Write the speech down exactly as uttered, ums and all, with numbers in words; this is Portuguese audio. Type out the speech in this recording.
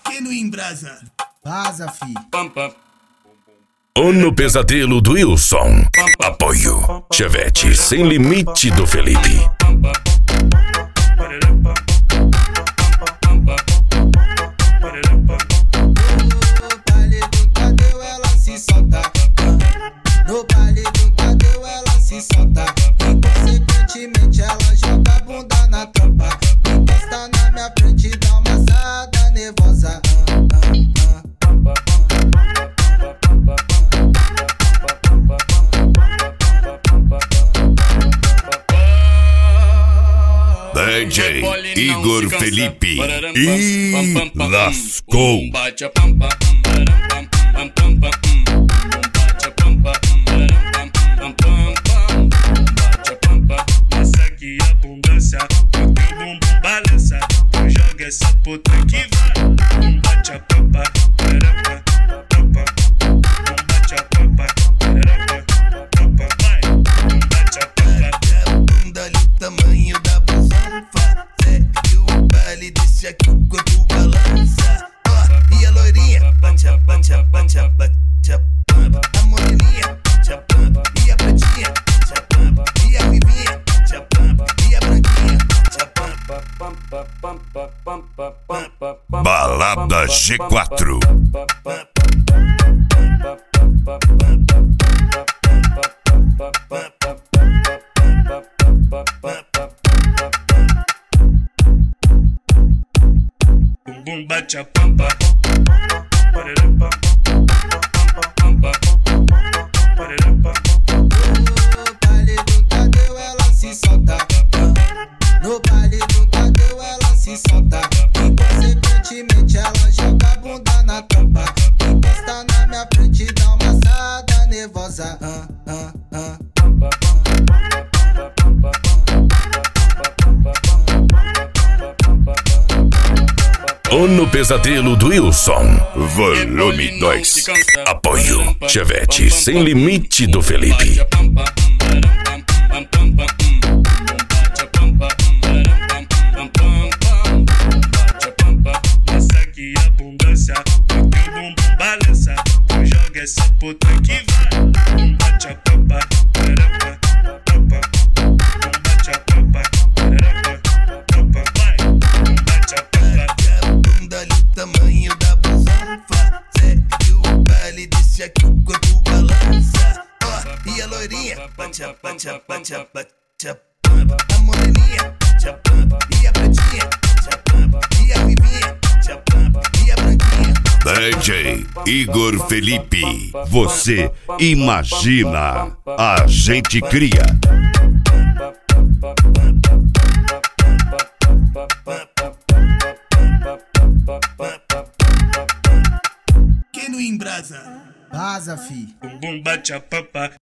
Que no embrasa. Vaza, fi. Ou no pesadelo do Wilson. Apoio Chevette Sem Limite do Felipe. No baile do Tadeu ela se solta. Inconsequentemente ela joga a bunda na tropa. Encosta na minha frente e dá uma assada nervosa. D J Igor Felipe. E lascou. Balança, tu joga essa puta que vai. Um bate a papa, perapa, papa. Um bate a papa, perapa, papa. Vai, um bate a papa. A bunda ali, o tamanho da busanfa. Segue o baile, deixa que o corpo balança. Ó, e a loirinha, bate a, bate a, bate a, bate a pampa. A moreninha, bate a pampa. E a pretinha, bate a pampa. E a ruivinha, bate a pampa. E a branquinha, bate a pampa. Balada G quatro. Bum bum bate a pampa. Pararapa, pampa, pararapa. No baile do Tadeu ela se solta. No baile do Tadeu ela se solta. Inconsequentemente ela joga a bunda na tropa. Encosta na minha frente e dá uma assada nervosa. Ah, ah, ah. Ou no pesadelo do Wilson. Volume dois. Apoio Chevette Sem Limite do Felipe. Que abundância, o teu bumbum balança, tu joga essa puta que vai. Um bate a papa, perapa, papa. Um bate a papa, perapa, papa. Vai, um bate a papa. A bunda ali, o tamanho da busanfa. Segue o baile, deixa que o corpo balança. Ó, e a loirinha, bate a, bate a, bate a, bate a pampa. A moreninha, bate a pampa. E a pretinha, bate a pampa. E a ruivinha, bate a pampa. E a branquinha. D J Igor Felipe. Você imagina, a gente cria. Que no embrasa. Vaza, fi. Bum bum bate a papa.